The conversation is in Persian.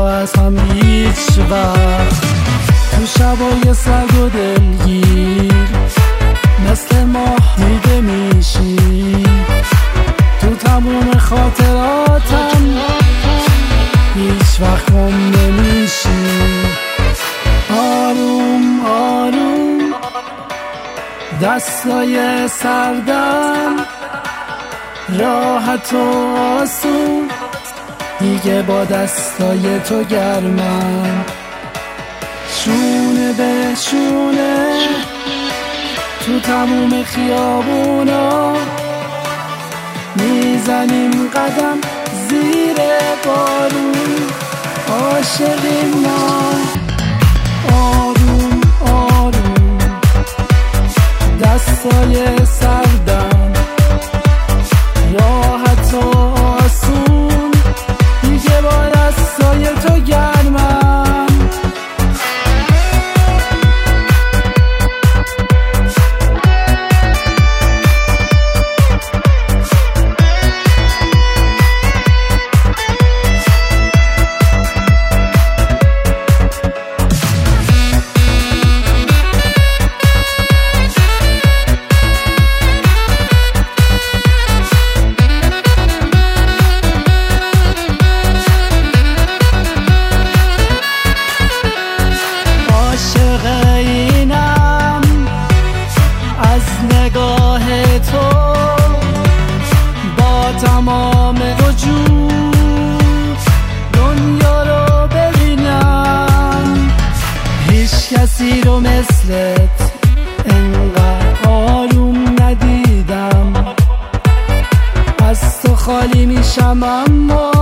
از هم هیچ وقت. تو شبای سرد و دلگیر مثل ماه دیده میشی، تو تموم خاطراتم هیچ وقت گم نمیشی. آروم آروم دستای سردم، راحت و آسون دیگه با دستای تو گرمم. شونه به شونه تو تموم خیابونا میزنیم قدم زیر بارون، عاشقیم ما. آروم آروم دستای سردم، راحت و آسون دیگه با دستای تو گرمم. نگاه تو با تمام وجود دنیا رو ببینم، هیچ کسی رو مثلت انقدر آروم ندیدم. از تو خالی میشم اما